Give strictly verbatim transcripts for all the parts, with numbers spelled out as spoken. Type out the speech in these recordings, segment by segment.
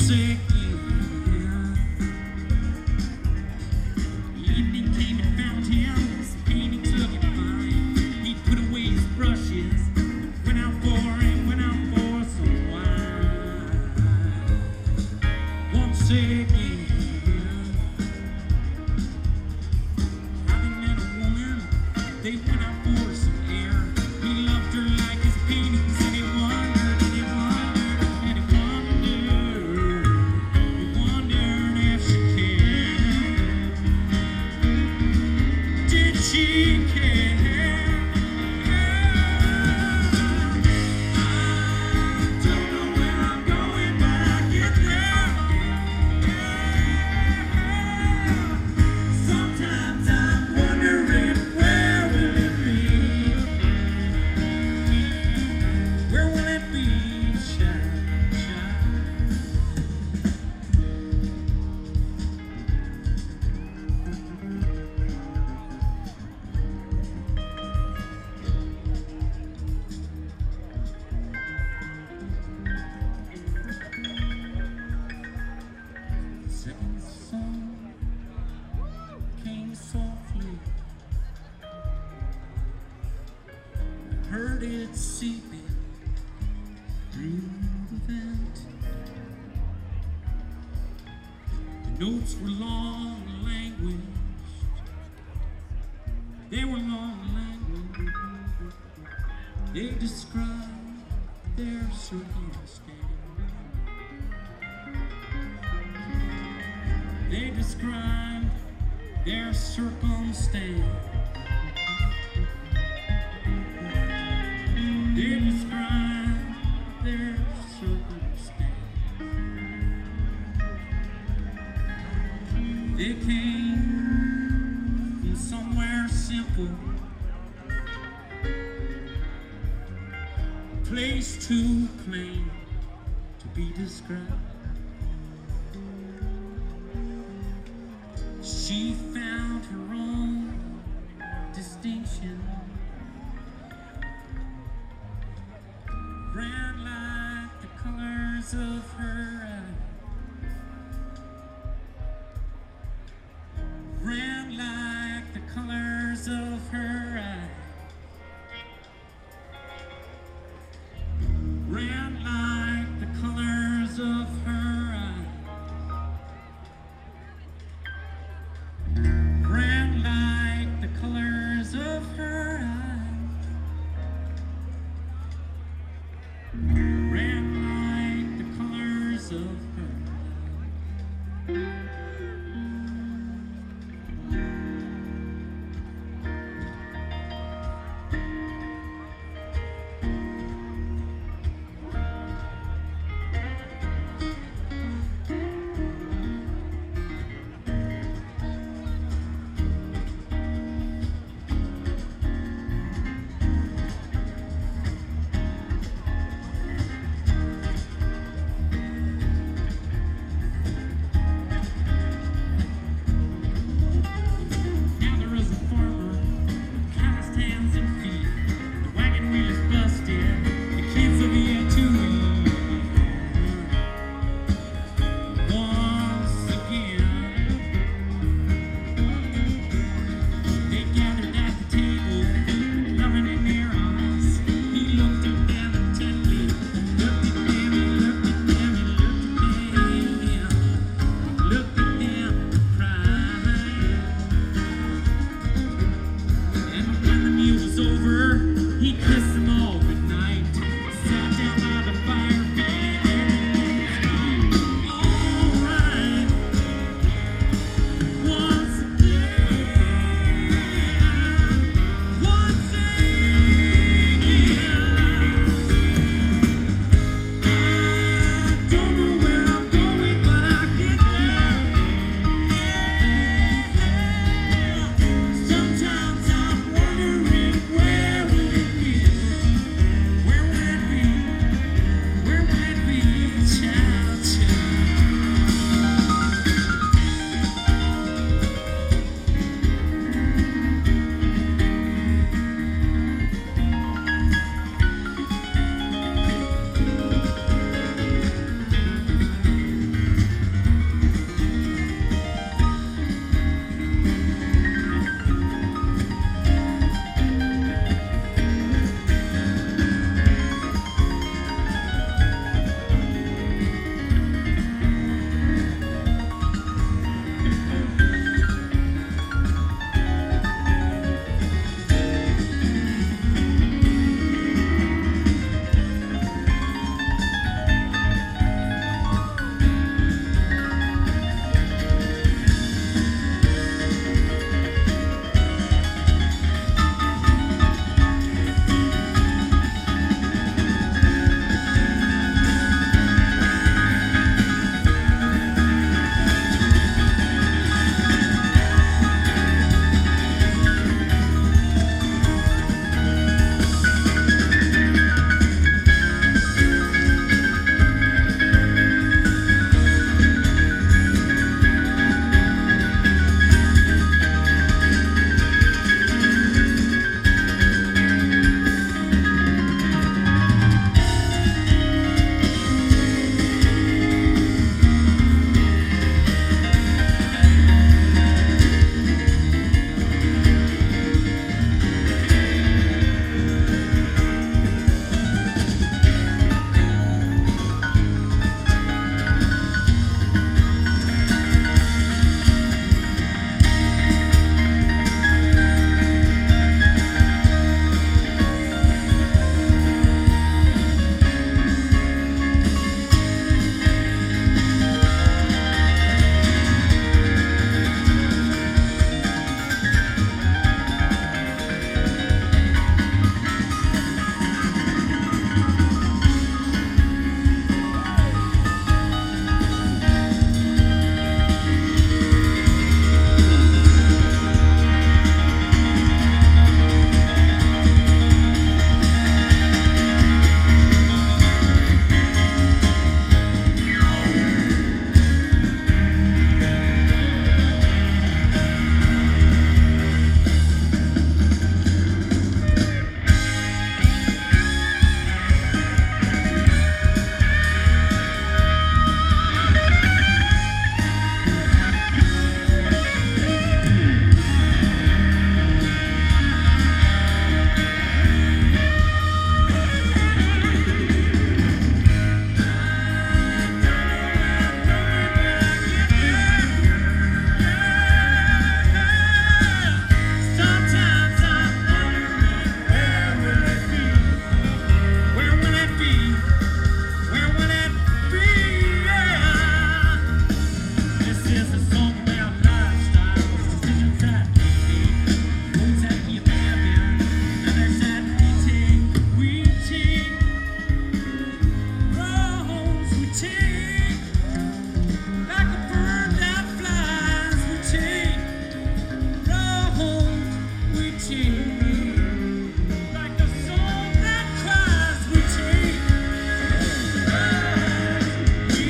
sick again. Evening came and found him, his paintings looking fine. He put away his brushes, went out for and went out for some wine. Once again, having met a woman, they went out for some air. He loved her like his paintings, and he wondered, and he wondered, and he wondered, he wondered if she cared. Did she care? I don't know where I'm going, but I get there. Sometimes I'm wondering, where will it be? Where will it be? Shine, shine. The second song came softly. I heard it seeping through the vent. The notes were long and languished. They were long and languished. They described their circumstance. They described their circumstance. They described their circumstance. They came from somewhere simple, a place too plain to be described. She found her own distinction, ran like the colors of her eyes, ran like the colors of her eyes, ran like the colors of her eyes, ran like the colors of her eyes. Ran like the colors take, like a bird that flies, we take, road we take, like a soul that cries, we take, road we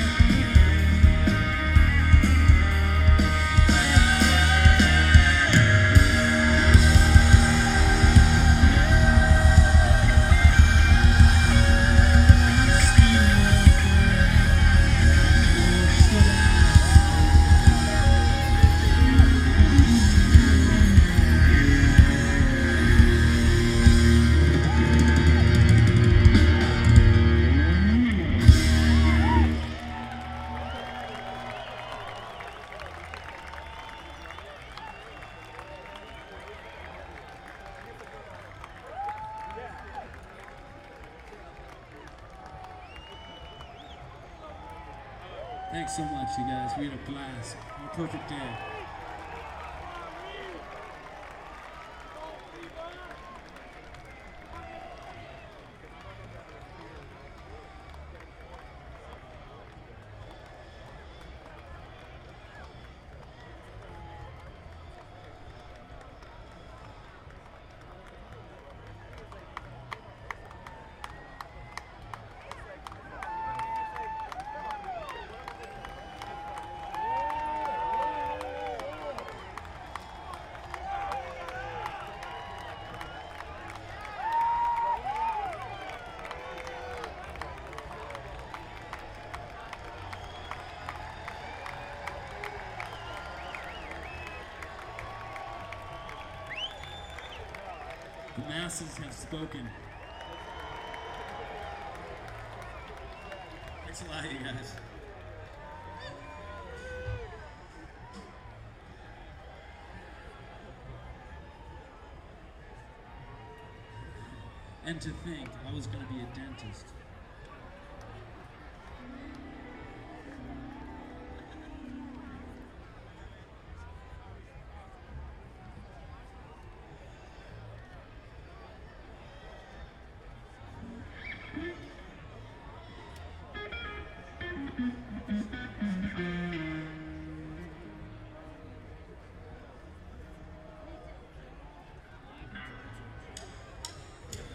Thanks so much, you guys. We had a blast. A perfect day. The masses have spoken. Thanks a lot, you guys. And to think I was going to be a dentist.